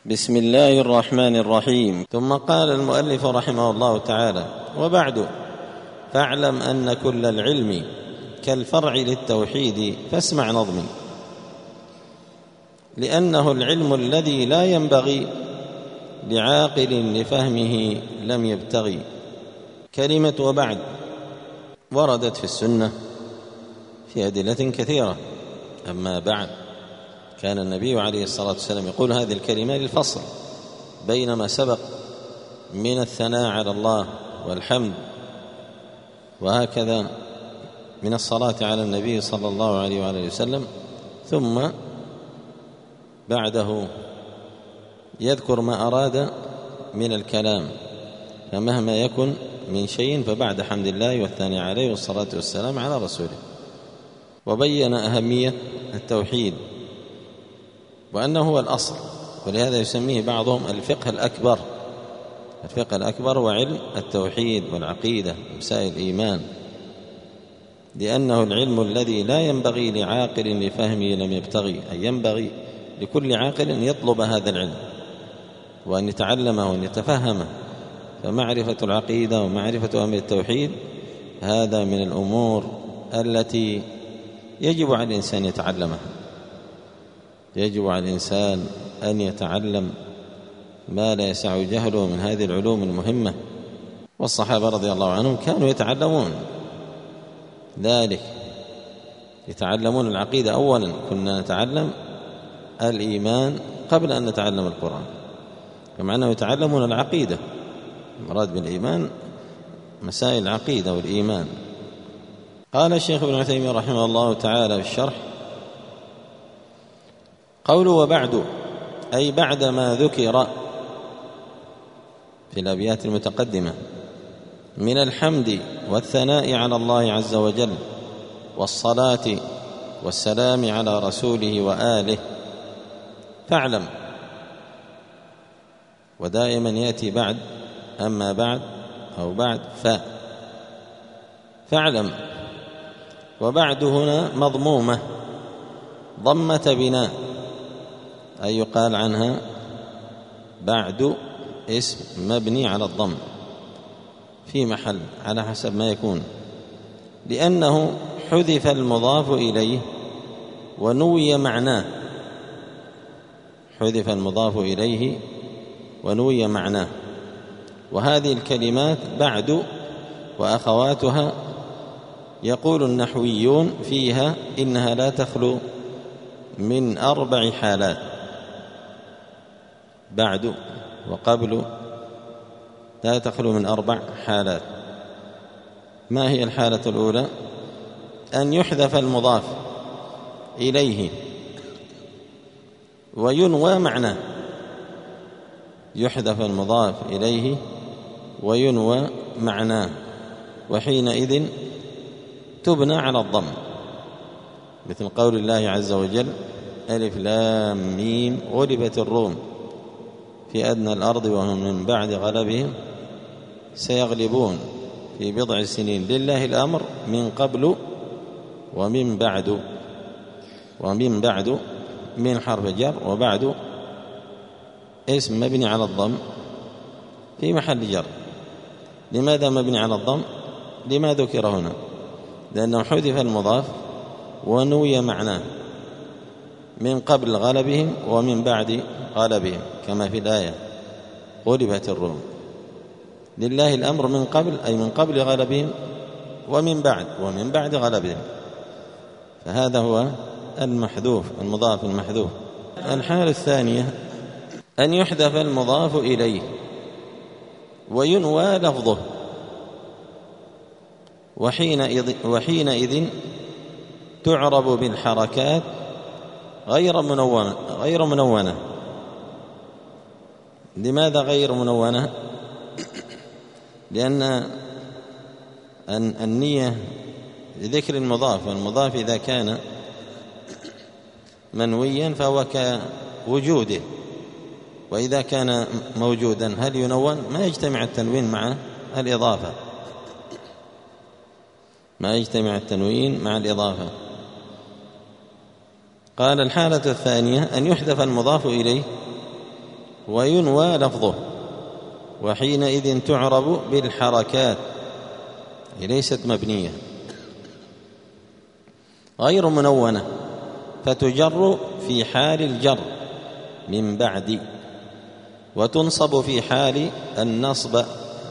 بسم الله الرحمن الرحيم. ثم قال المؤلف رحمه الله تعالى: وبعد، فاعلم أن كل العلم كالفرع للتوحيد، فاسمع نظمي، لأنه العلم الذي لا ينبغي لعاقل لفهمه لم يبتغي. كلمة وبعد وردت في السنة في أدلة كثيرة. أما بعد، كان النبي عليه الصلاة والسلام يقول هذه الكلمة للفصل بين ما سبق من الثناء على الله والحمد، وهكذا من الصلاة على النبي صلى الله عليه وآله وسلم، ثم بعده يذكر ما أراد من الكلام، فمهما يكن من شيء فبعد حمد الله والثناء عليه والصلاة والسلام على رسوله. وبين أهمية التوحيد وأنه هو الأصل، ولهذا يسميه بعضهم الفقه الأكبر. الفقه الأكبر وعلم التوحيد والعقيدة ومسائل الإيمان، لأنه العلم الذي لا ينبغي لعاقل لفهمه لم يبتغي، أي ينبغي لكل عاقل أن يطلب هذا العلم وأن يتعلمه وأن يتفهمه. فمعرفة العقيدة ومعرفة أمر التوحيد هذا من الأمور التي يجب على الإنسان يتعلمها. يجب على الإنسان أن يتعلم ما لا يسع جهله من هذه العلوم المهمة. والصحابة رضي الله عنهم كانوا يتعلمون ذلك، يتعلمون العقيدة أولا. كنا نتعلم الإيمان قبل أن نتعلم القرآن، كما أنهم يتعلمون العقيدة. المراد بالإيمان مسائل العقيدة والإيمان. قال الشيخ ابن عثيمين رحمه الله تعالى في الشرح: قوله وبعد، أي بعد ما ذكر في الأبيات المتقدمة من الحمد والثناء على الله عز وجل والصلاة والسلام على رسوله وآله، فاعلم. ودائما يأتي بعد أما بعد أو بعد فاعلم. وبعد هنا مضمومة ضمة بناء، أي يقال عنها بعد اسم مبني على الضم في محل على حسب ما يكون، لأنه حذف المضاف إليه ونوي معناه. حذف المضاف إليه ونوي معناه. وهذه الكلمات بعد وأخواتها يقول النحويون فيها إنها لا تخلو من 4 حالات: بعد وقبل لا تخلو من 4 حالات. ما هي الحالة الأولى؟ أن يحذف المضاف إليه وينوى معناه. يحذف المضاف إليه وينوى معناه، وحينئذ تبنى على الضم، مثل قول الله عز وجل: ألف لام ميم غلبت الروم في أدنى الأرض وهم من بعد غلبهم سيغلبون في بضع سنين، لله الأمر من قبل ومن بعد. ومن بعد من حرف جر، وبعد اسم مبني على الضم في محل جر. لماذا مبني على الضم؟ لما ذكر هنا، لأنه حذف المضاف ونوي معناه: من قبل غلبهم ومن بعد غلبهم، كما في الآية: غلبت الروم. لله الأمر من قبل، أي من قبل غلبهم، ومن بعد غلبهم. فهذا هو المحذوف، المضاف المحذوف. الحالة الثانية أن يحذف المضاف إليه وينوى لفظه، وحينئذ تعرب بالحركات غير منونة. لماذا غير منونة؟ لأن النية لذكر المضاف، والمضاف إذا كان منويا فهو كوجوده، وإذا كان موجودا هل ينون؟ ما يجتمع التنوين مع الإضافة، ما يجتمع التنوين مع الإضافة. قال: الحالة الثانية أن يحذف المضاف إليه وينوى لفظه، وحينئذ تعرب بالحركات، هي ليست مبنية غير منونة، فتجر في حال الجر من بعد، وتنصب في حال النصب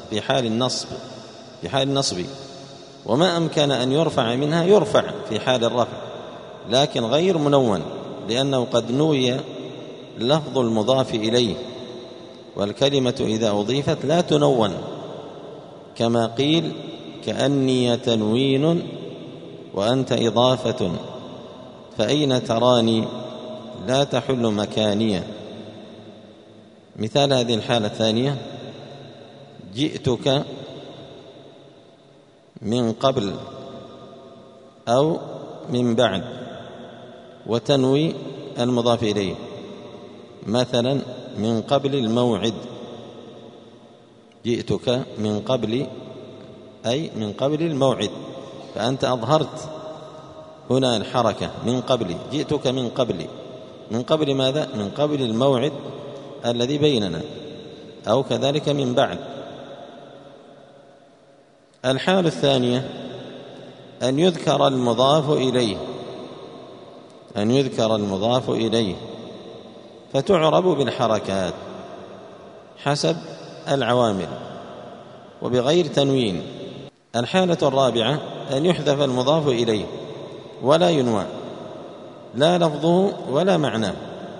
وما أمكن أن يرفع منها يرفع في حال الرفع، لكن غير منون، لأنه قد نوي لفظ المضاف إليه، والكلمة إذا أضيفت لا تنون، كما قيل كأني تنوين وأنت إضافة، فأين تراني لا تحل مكانية. مثال هذه الحالة الثانية: جئتك من قبل أو من بعد، وتنوي المضاف إليه، مثلا من قبل الموعد، جئتك من قبل أي من قبل الموعد، فأنت أظهرت هنا الحركة من قبل، جئتك من قبل، من قبل ماذا؟ من قبل الموعد الذي بيننا، أو كذلك من بعد. الحالة الثانية أن يذكر المضاف إليه فتعرب بالحركات حسب العوامل وبغير تنوين. الحالة الرابعة أن يحذف المضاف إليه ولا ينوى لا لفظه ولا معناه،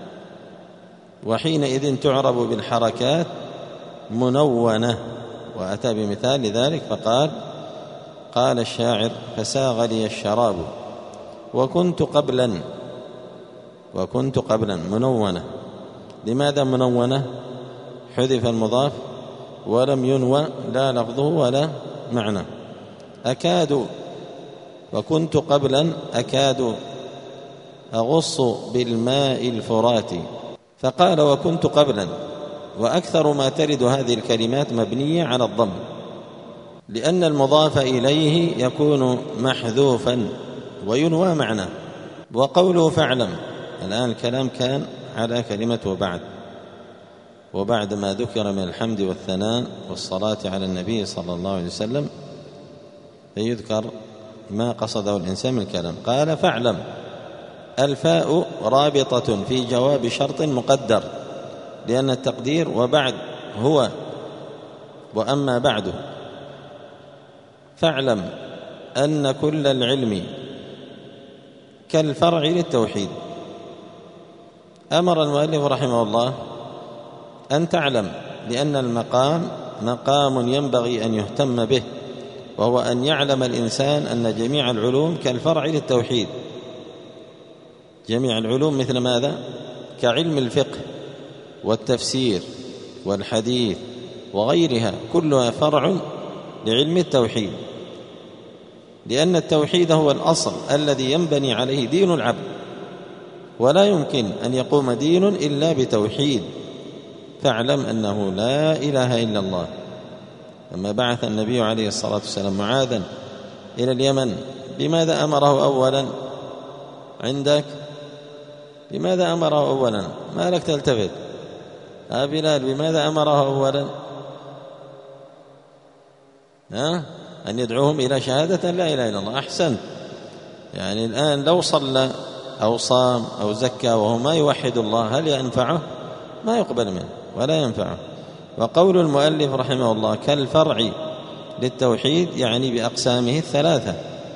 وحينئذ تعرب بالحركات منونة. وأتى بمثال لذلك فقال: قال الشاعر: فساغ لي الشراب وكنت قبلا منونة. لماذا منونة؟ حذف المضاف ولم ينوى لا لفظه ولا معنى. أكاد وكنت قبلا أكاد أغص بالماء الفرات، فقال وكنت قبلا، وأكثر ما ترد هذه الكلمات مبنية على الضم، لأن المضاف إليه يكون محذوفا وينوى معناه. وقوله فاعلم، الآن الكلام كان على كلمة وبعد ما ذكر من الحمد والثناء والصلاة على النبي صلى الله عليه وسلم فيذكر ما قصده الإنسان من الكلام. قال فاعلم، الفاء رابطة في جواب شرط مقدر، لأن التقدير وبعد هو وأما بعده. فاعلم أن كل العلم كالفرع للتوحيد. أمر المؤلف رحمه الله أن تعلم، لأن المقام مقام ينبغي أن يهتم به، وهو أن يعلم الإنسان أن جميع العلوم كالفرع للتوحيد. جميع العلوم مثل ماذا؟ كعلم الفقه والتفسير والحديث وغيرها، كلها فرع لعلم التوحيد، لأن التوحيد هو الأصل الذي ينبني عليه دين العبد، ولا يمكن أن يقوم دين إلا بتوحيد. فاعلم أنه لا إله إلا الله. لما بعث النبي عليه الصلاة والسلام معاذا إلى اليمن بماذا أمره أولا؟ عندك بماذا أمره أولا؟ ما لك تلتفت؟ بلال بماذا أمره أولا؟ أن يدعوهم إلى شهادة لا إله إلا الله. أحسنت. يعني الآن لو صلى أو صام أو زكى وهو ما يوحد الله هل ينفعه؟ ما يقبل منه ولا ينفعه. وقول المؤلف رحمه الله كالفرع للتوحيد يعني بأقسامه الثلاثة: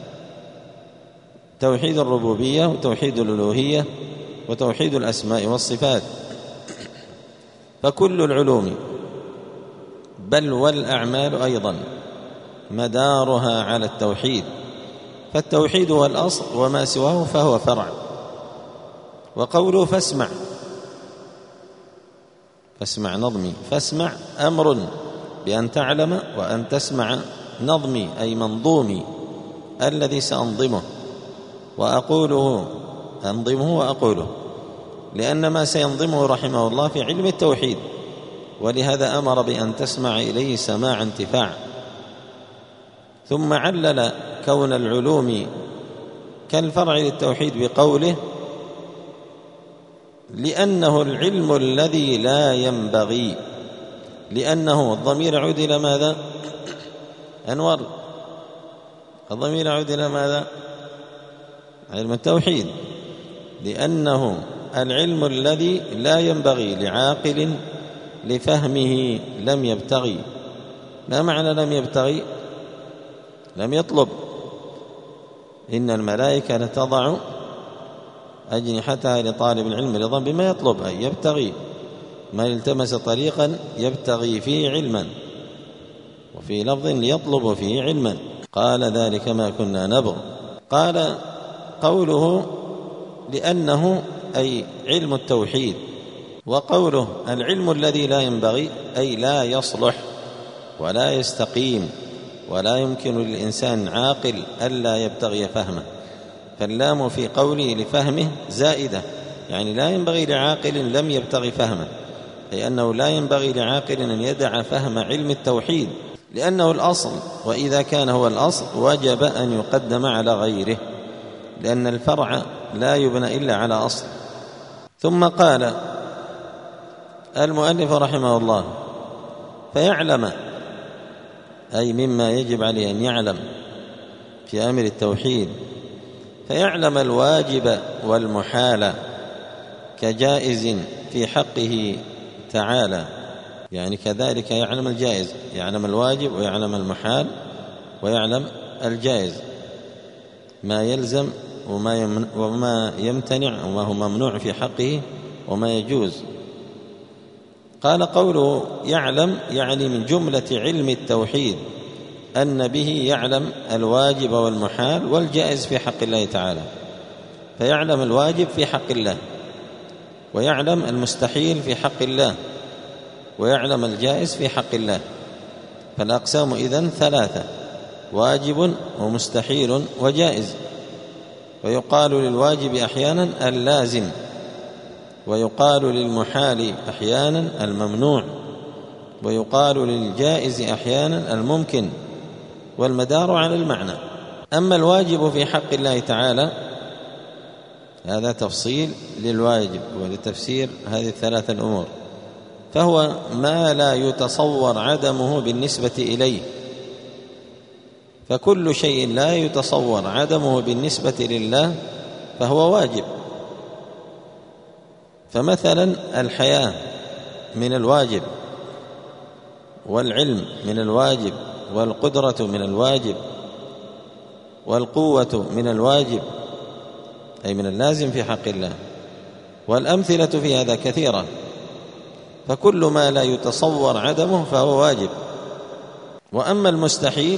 توحيد الربوبية وتوحيد الألوهية وتوحيد الأسماء والصفات. فكل العلوم بل والأعمال أيضا مدارها على التوحيد، فالتوحيد هو الأصل وما سواه فهو فرع. وقوله فاسمع نظمي، فاسمع أمر بأن تعلم وأن تسمع نظمي أي منظومي الذي سأنظمه أنظمه وأقوله، لأن ما سينظمه رحمه الله في علم التوحيد، ولهذا أمر بأن تسمع إليه سماع انتفاع. ثم علل كون العلوم كالفرع للتوحيد بقوله لأنه العلم الذي لا ينبغي. لأنه الضمير يعود إلى ماذا؟ أنور، الضمير يعود إلى ماذا؟ علم التوحيد. لأنه العلم الذي لا ينبغي لعاقل لفهمه لم يبتغي. ما معنى لم يبتغي؟ لم يطلب. إن الملائكة لتضع أجنحتها لطالب العلم رضا بما يطلب، أي يبتغي. ما التمس طريقا يبتغي فيه علما، وفي لفظ ليطلب فيه علما. قال ذلك ما كنا نبغ. قال قوله لأنه أي علم التوحيد، وقوله العلم الذي لا ينبغي أي لا يصلح ولا يستقيم، ولا يمكن للإنسان عاقل ألا يبتغي فهمه. فاللام في قوله لفهمه زائدة، يعني لا ينبغي لعاقل لم يبتغي فهمه، أي أنه لا ينبغي لعاقل أن يدع فهم علم التوحيد، لأنه الأصل، وإذا كان هو الأصل وجب أن يقدم على غيره، لأن الفرع لا يبنى إلا على أصل. ثم قال المؤلف رحمه الله فيعلم، أي مما يجب عليه أن يعلم في أمر التوحيد، فيعلم الواجب والمحال كجائز في حقه تعالى، يعني كذلك يعلم الجائز، يعلم الواجب ويعلم المحال ويعلم الجائز، ما يلزم وما يمتنع وما هو ممنوع في حقه وما يجوز. قال قوله يعلم يعني من جملة علم التوحيد أن به يعلم الواجب والمحال والجائز في حق الله تعالى، فيعلم الواجب في حق الله، ويعلم المستحيل في حق الله، ويعلم الجائز في حق الله. فالأقسام إذن ثلاثة: واجب ومستحيل وجائز. ويقال للواجب أحيانا اللازم، ويقال للمحال أحيانا الممنوع، ويقال للجائز أحيانا الممكن، والمدار على المعنى. أما الواجب في حق الله تعالى هذا تفصيل للواجب ولتفسير هذه الثلاثة الأمور، فهو ما لا يتصور عدمه بالنسبة إليه، فكل شيء لا يتصور عدمه بالنسبة لله فهو واجب. فمثلا الحياة من الواجب، والعلم من الواجب، والقدرة من الواجب، والقوة من الواجب، أي من اللازم في حق الله. والأمثلة في هذا كثيرة، فكل ما لا يتصور عدمه فهو واجب. وأما المستحيل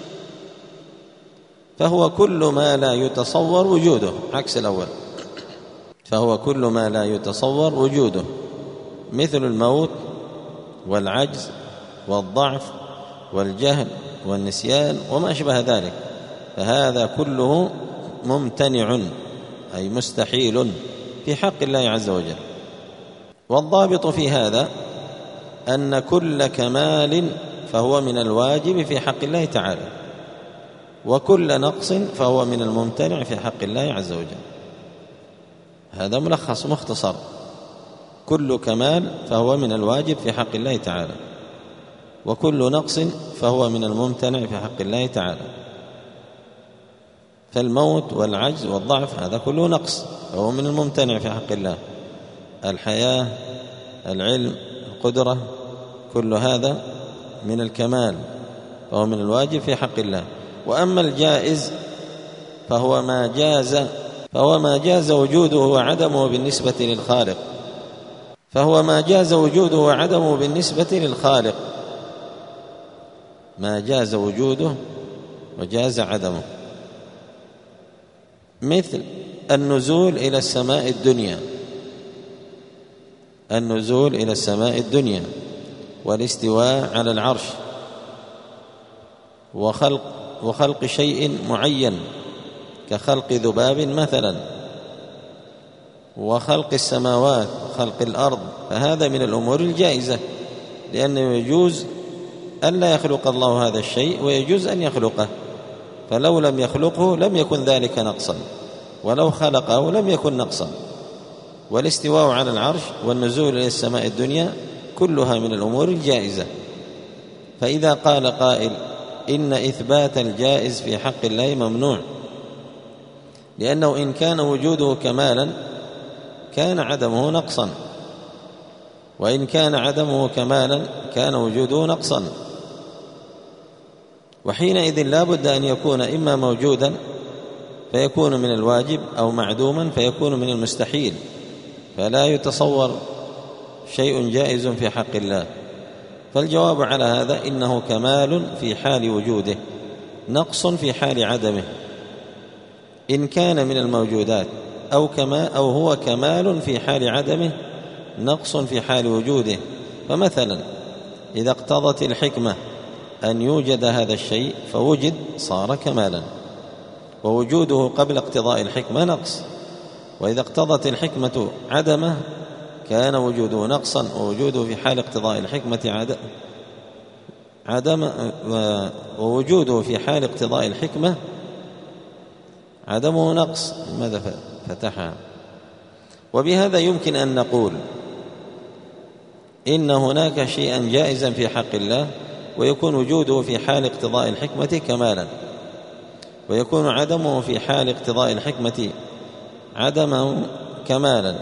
فهو كل ما لا يتصور وجوده، عكس الأول، فهو كل ما لا يتصور وجوده، مثل الموت والعجز والضعف والجهل والنسيان وما أشبه ذلك، فهذا كله ممتنع أي مستحيل في حق الله عز وجل. والضابط في هذا أن كل كمال فهو من الواجب في حق الله تعالى، وكل نقص فهو من الممتنع في حق الله عز وجل. هذا ملخص مختصر: كل كمال فهو من الواجب في حق الله تعالى، وكل نقص فهو من الممتنع في حق الله تعالى. فالموت والعجز والضعف هذا كله نقص فهو من الممتنع في حق الله. الحياة، العلم، القدرة، كل هذا من الكمال فهو من الواجب في حق الله. وأما الجائز فهو ما جاز وجوده وعدمه بالنسبة للخالق، فهو ما جاز وجوده وعدمه بالنسبة للخالق، ما جاز وجوده وجاز عدمه، مثل النزول إلى السماء الدنيا، النزول إلى السماء الدنيا، والاستواء على العرش، وخلق شيء معين كخلق ذباب مثلا، وخلق السماوات وخلق الأرض، فهذا من الأمور الجائزة، لأنه يجوز أن لا يخلق الله هذا الشيء ويجوز أن يخلقه، فلو لم يخلقه لم يكن ذلك نقصا، ولو خلقه لم يكن نقصا. والاستواء على العرش والنزول إلى السماء الدنيا كلها من الأمور الجائزة. فإذا قال قائل إن إثبات الجائز في حق الله ممنوع، لأنه إن كان وجوده كمالا كان عدمه نقصا، وإن كان عدمه كمالا كان وجوده نقصا، وحينئذ لا بد أن يكون إما موجودا فيكون من الواجب، أو معدوما فيكون من المستحيل، فلا يتصور شيء جائز في حق الله. فالجواب على هذا إنه كمال في حال وجوده، نقص في حال عدمه، إن كان من الموجودات، أو هو كمال في حال عدمه، نقص في حال وجوده. فمثلا إذا اقتضت الحكمة أن يوجد هذا الشيء فوجد صار كمالا، ووجوده قبل اقتضاء الحكمة نقص، وإذا اقتضت الحكمة عدمه كان وجوده نقصا، ووجوده في حال اقتضاء الحكمة ووجوده في حال اقتضاء الحكمة عدمه نقص. ماذا فتحها؟ وبهذا يمكن أن نقول إن هناك شيئا جائزا في حق الله ويكون وجوده في حال اقتضاء الحكمة كمالا، ويكون عدمه في حال اقتضاء الحكمة عدمه كمالا،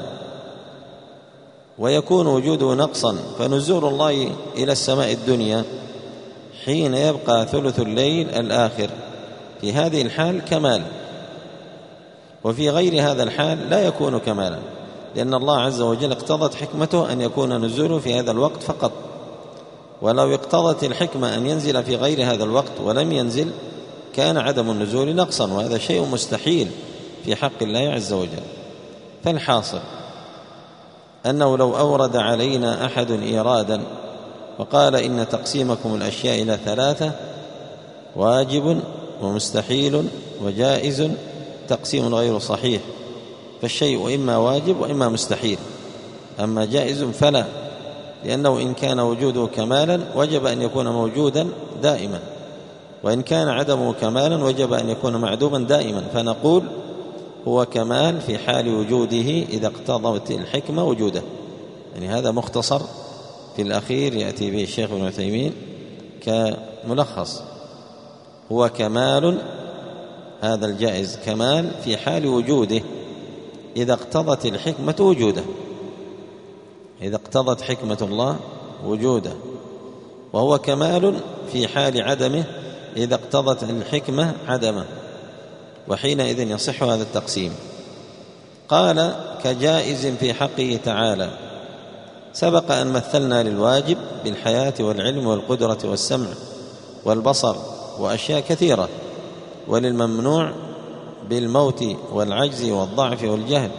ويكون وجوده نقصا. فنزول الله إلى السماء الدنيا حين يبقى ثلث الليل الآخر في هذه الحال كمال، وفي غير هذا الحال لا يكون كمالا، لأن الله عز وجل اقتضت حكمته أن يكون نزوله في هذا الوقت فقط، ولو اقتضت الحكمة أن ينزل في غير هذا الوقت ولم ينزل كان عدم النزول نقصا، وهذا شيء مستحيل في حق الله عز وجل. فالحاصل أنه لو أورد علينا أحد إيرادا وقال إن تقسيمكم الأشياء إلى 3 واجب ومستحيل وجائز تقسيم غير صحيح، فالشيء إما واجب وإما مستحيل، أما جائز فلا، لأنه إن كان وجوده كمالا وجب أن يكون موجودا دائما، وإن كان عدمه كمالا وجب أن يكون معدوما دائما. فنقول هو كمال في حال وجوده إذا اقتضت الحكمة وجوده. يعني هذا مختصر في الأخير يأتي به الشيخ ابن عثيمين كملخص. هو كمال، هذا الجائز كمال في حال وجوده إذا اقتضت الحكمة وجوده، إذا اقتضت حكمة الله وجوده، وهو كمال في حال عدمه إذا اقتضت الحكمة عدمه، وحينئذ يصح هذا التقسيم. قال كجائز في حقه تعالى. سبق أن مثلنا للواجب بالحياة والعلم والقدرة والسمع والبصر وأشياء كثيرة، وللممنوع بالموت والعجز والضعف والجهل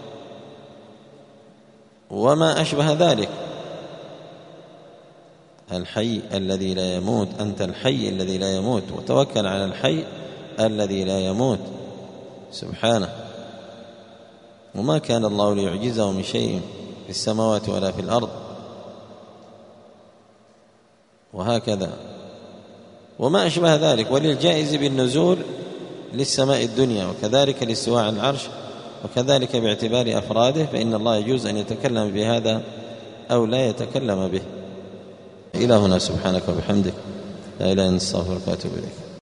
وما أشبه ذلك. الحي الذي لا يموت، أنت الحي الذي لا يموت، وتوكل على الحي الذي لا يموت سبحانه. وما كان الله ليعجزه من شيء في السماوات ولا في الأرض، وهكذا وما أشبه ذلك. وللجائز بالنزول للسماء الدنيا، وكذلك الاستواء على العرش، وكذلك باعتبار أفراده، فإن الله يجوز أن يتكلم بهذا أو لا يتكلم به. إلى هنا، سبحانك وبحمدك، لا إله إلا أنت، أستغفرك وأتوب إليك.